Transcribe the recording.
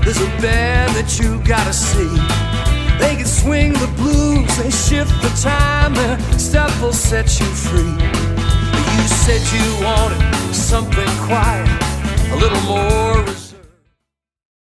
There's a band that you gotta see. They can swing the blues, they shift the time, their stuff will set you free. You said you wanted something quiet, a little more